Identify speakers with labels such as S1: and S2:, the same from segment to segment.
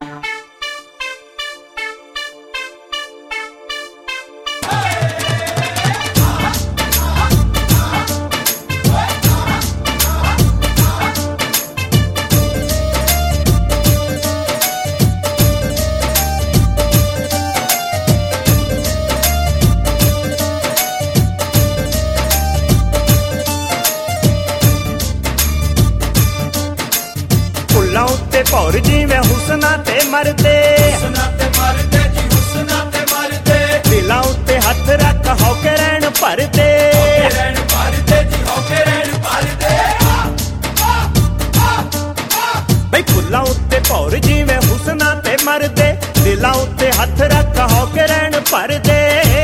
S1: ਭੌਰ ਜਿਵੇਂ ਹੁਸਨਾ ਤੇ ਮਰਦੇ,
S2: ਹੁਸਨਾ ਤੇ ਮਰਦੇ ਜੀ, ਹੁਸਨਾ ਤੇ ਮਰਦੇ।
S1: ਦਿਲਾਂ ਉੱਤੇ ਹੱਥ ਰੱਖ ਹੌਕੇ ਰਹਿਣ ਭਰਦੇ,
S2: ਹੌਕੇ ਰਹਿਣ ਭਰਦੇ ਜੀ, ਹੌਕੇ ਰਹਿਣ ਭਰਦੇ।
S1: ਬਈ ਫੁੱਲਾਂ ਉੱਤੇ ਭੌਰ ਜਿਵੇਂ ਹੁਸਨਾ ਤੇ ਮਰਦੇ, ਦਿਲਾਂ ਉੱਤੇ ਹੱਥ ਰੱਖ ਹੌਕੇ ਰਹਿਣ ਭਰਦੇ।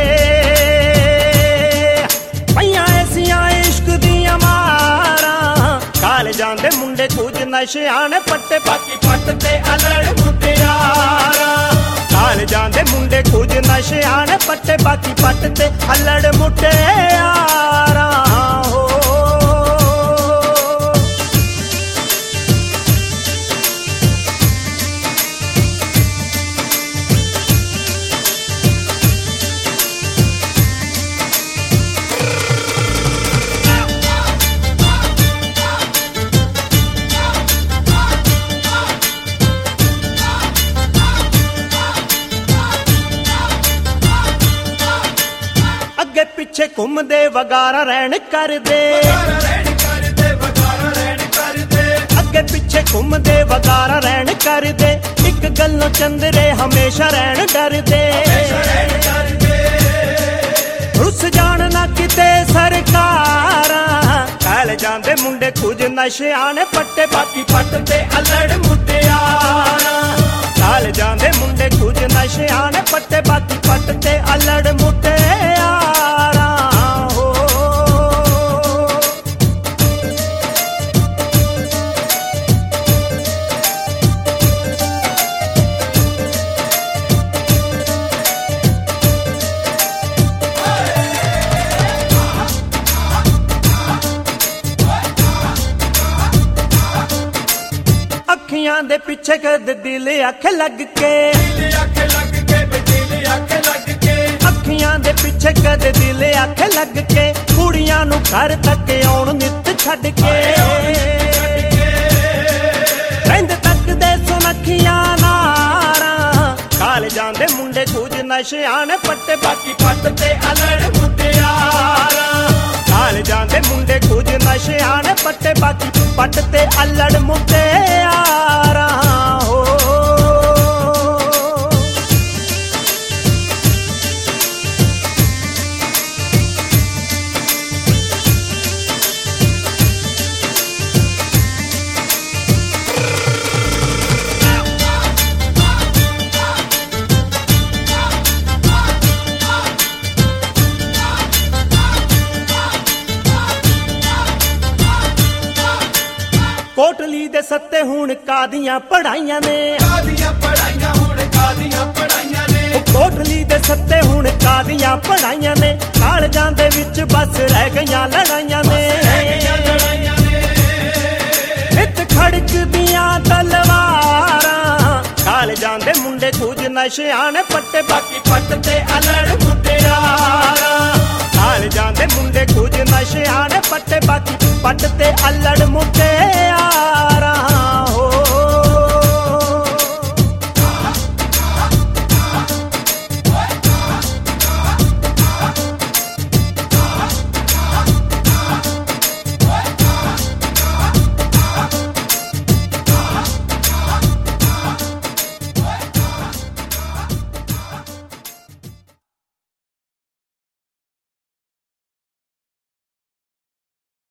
S1: ਪਈਆਂ ਐਸੀਆਂ ਇਸ਼ਕ ਦੀਆਂ ਮਾਰਾਂ, ਕਾਲਜਾਂ ਦੇ ਮੁੰਡੇ ਕੁਝ ਨਸ਼ਿਆਂ ਨੇ ਪੱਟੇ,
S2: ਬਾਕੀ ਪੱਟ ਤੇ ਅਲੜ ਮੁਟਿਆਰਾਂ।
S1: ਕਾਲਜਾਂ ਦੇ ਮੁੰਡੇ ਕੁਝ ਨਸ਼ਿਆਂ ਨੇ ਪੱਟੇ, ਬਾਕੀ ਪੱਟ ਤੇ ਅਲੜ ਮੁਟਿਆਰਾਂ ਹੋ। ਅੱਗੇ ਪਿੱਛੇ ਘੁੰਮਦੇ ਵਗਾਰਾ ਰਹਿਣ ਕਰਦੇ,
S2: ਵਗਾਰਾ ਰਹਿਣ ਕਰਦੇ, ਵਗਾਰਾ ਰਹਿਣ ਕਰਦੇ।
S1: ਅੱਗੇ ਪਿੱਛੇ ਘੁੰਮਦੇ ਵਗਾਰਾ ਰਹਿਣ ਕਰਦੇ, ਇੱਕ ਗੱਲੋਂ ਚੰਦਰੇ ਹਮੇਸ਼ਾ ਰਹਿਣ ਡਰਦੇ।
S2: ਹਮੇਸ਼ਾ ਰਹਿਣ ਡਰਦੇ।
S1: ਰੁੱਸ ਜਾਣ ਨਾ ਕਿਤੇ ਸਰਕਾਰਾਂ, ਕਾਲਜਾਂ ਦੇ ਮੁੰਡੇ ਕੁਝ ਨਸ਼ਿਆਂ ਨੇ ਪੱਟੇ,
S2: ਬਾਕੀ ਪੱਟ ਤੇ ਅਲੜ ਮੁਟਿਆਰਾਂ।
S1: ਕਾਲਜਾਂ ਦੇ ਮੁੰਡੇ ਕੁਝ ਨਸ਼ਿਆਂ ਨੇ ਪੱਟੇ, ਬਾਕੀ ਪੱਟ ਤੇ ਅਲੜ ਮੁਟਿਆਰਾਂ ਹੋ। ਅੱਖੀਆਂ ਦੇ ਪਿੱਛੇ ਕਦੇ ਦਿਲ ਅੱਖ ਲੱਗ ਕੇ,
S2: ਦਿਲ ਅੱਖ ਲੱਗ ਕੇ, ਦਿਲ ਅੱਖ ਲੱਗ ਕੇ।
S1: ਅੱਖੀਆਂ ਦੇ ਪਿੱਛੇ ਕਦੇ ਦਿਲ ਅੱਖ ਲੱਗ ਕੇ, ਕੁੜੀਆਂ ਨੂੰ ਘਰ ਤੱਕ ਆਉਣ ਨਿੱਤ ਛੱਡ ਕੇ। ਰਹਿੰਦੇ ਤੱਕ ਦੇ ਸੁਨੱਖੀਆਂ ਨਾਰਾਂ, ਕਾਲਜਾਂ ਦੇ ਮੁੰਡੇ ਕੁਝ ਨਸ਼ਿਆਂ ਨੇ ਪੱਟੇ,
S2: ਬਾਕੀ ਪੱਟ ਤੇ ਅਲੜ ਮੁਟਿਆਰਾਂ।
S1: ਕਾਲਜਾਂ ਦੇ ਮੁੰਡੇ ਕੁਝ ਨਸ਼ਿਆਂ ਨੇ ਪੱਟੇ, ਬਾਕੀ ਪੱਟ ਤੇ ਅਲੜ ਮੁਟਿਆਰਾਂ ਹੋ। ਕੋਟਲੀ ਦੇ ਸੱਤੇ ਹੁਣ ਕਾਦੀਆਂ ਪੜਾਈਆਂ ਨੇ,
S2: ਕਾਦੀਆਂ ਪੜਾਈਆਂ ਹੁਣ, ਕਾਦੀਆਂ ਪੜਾਈਆਂ ਨੇ।
S1: ਕੋਟਲੀ ਦੇ ਸੱਤੇ ਹੁਣ ਕਾਦੀਆਂ ਪੜਾਈਆਂ ਨੇ, ਕਾਲਜਾਂ ਦੇ ਵਿੱਚ ਬਸ ਰਹਿ ਗਈਆਂ ਲੜਾਈਆਂ ਨੇ।
S2: ਰਹਿ ਗਈਆਂ ਲੜਾਈਆਂ ਨੇ।
S1: ਨਿੱਤ ਖੜਕਦੀਆਂ ਤਲਵਾਰਾਂ, ਕਾਲਜਾਂ ਦੇ ਮੁੰਡੇ ਕੁਝ ਨਸ਼ਿਆਂ ਨੇ ਪੱਟੇ,
S2: ਬਾਕੀ ਪੱਟ ਤੇ ਅਲੜ ਮੁਟਿਆਰਾਂ।
S1: ਕਾਲਜਾਂ ਦੇ ਮੁੰਡੇ ਕੁਝ ਨਸ਼ਿਆਂ ਨੇ ਪੱਟੇ, ਬਾਕੀ ਪੱਟ ਤੇ ਅਲੜ ਮੁਟਿਆਰਾਂ